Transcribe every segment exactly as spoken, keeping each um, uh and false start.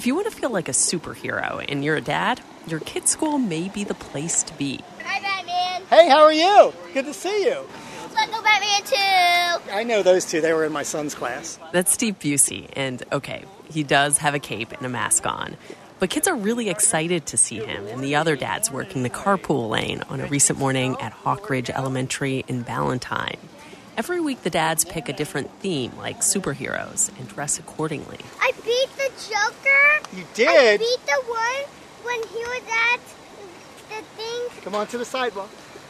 If you want to feel like a superhero and you're a dad, your kid's school may be the place to be. Hi, Batman. Hey, how are you? Good to see you. Let's go Batman too. I know those two. They were in my son's class. That's Steve Busey, and okay, he does have a cape and a mask on. But kids are really excited to see him and the other dads working the carpool lane on a recent morning at Hawk Ridge Elementary in Ballantyne. Every week, the dads pick a different theme, like superheroes, and dress accordingly. I beat the Joker. You did? I beat the one when he was at the thing. Come on to the sidewalk.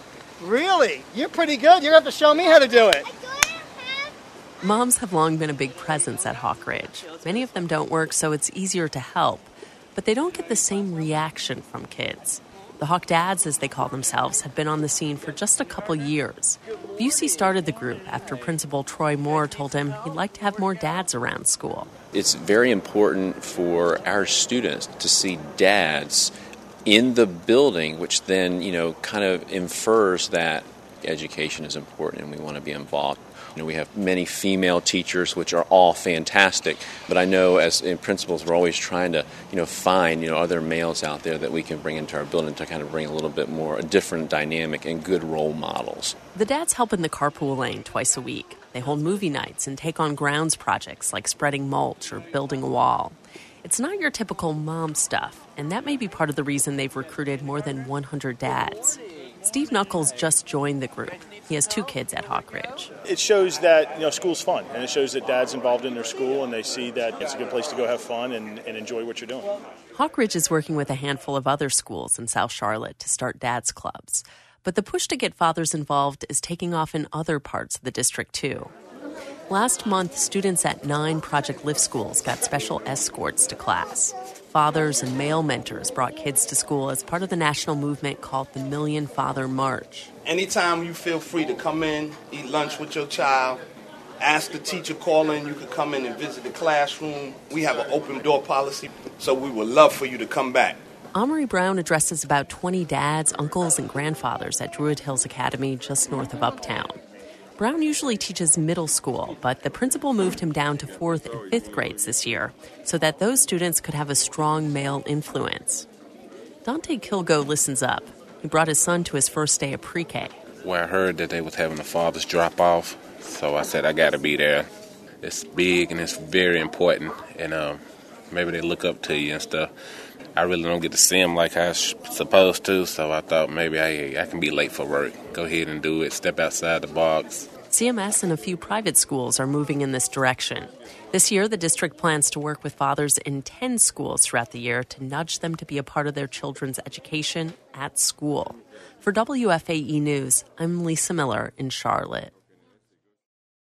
Really? You're pretty good. You're going to have to show me how to do it. I don't have... Moms have long been a big presence at Hawk Ridge. Many of them don't work, so it's easier to help. But they don't get the same reaction from kids. The Hawk Dads, as they call themselves, have been on the scene for just a couple years. Busey started the group after Principal Troy Moore told him he'd like to have more dads around school. It's very important for our students to see dads in the building, which then, you know, kind of infers that education is important and we want to be involved. You know, we have many female teachers, which are all fantastic, but I know as in principals, we're always trying to, you know, find, you know, other males out there that we can bring into our building to kind of bring a little bit more, a different dynamic and good role models. The dads help in the carpool lane twice a week. They hold movie nights and take on grounds projects like spreading mulch or building a wall. It's not your typical mom stuff, and that may be part of the reason they've recruited more than one hundred dads. Steve Knuckles just joined the group. He has two kids at Hawk Ridge. It shows that, you know, school's fun, and it shows that dad's involved in their school, and they see that it's a good place to go have fun and, and enjoy what you're doing. Hawk Ridge is working with a handful of other schools in South Charlotte to start dads clubs. But the push to get fathers involved is taking off in other parts of the district, too. Last month, students at nine Project Lift schools got special escorts to class. Fathers and male mentors brought kids to school as part of the national movement called the Million Father March. Anytime you feel free to come in, eat lunch with your child, ask the teacher, call in, you can come in and visit the classroom. We have an open door policy, so we would love for you to come back. Amory Brown addresses about twenty dads, uncles, and grandfathers at Druid Hills Academy just north of Uptown. Brown usually teaches middle school, but the principal moved him down to fourth and fifth grades this year so that those students could have a strong male influence. Dante Kilgo listens up. He brought his son to his first day of pre-K. Well, I heard that they was having the fathers drop off, so I said I got to be there. It's big and it's very important, and um, maybe they look up to you and stuff. I really don't get to see them like I was supposed to, so I thought maybe I, I can be late for work. Go ahead and do it, step outside the box. C M S and a few private schools are moving in this direction. This year, the district plans to work with fathers in ten schools throughout the year to nudge them to be a part of their children's education at school. For W F A E News, I'm Lisa Miller in Charlotte.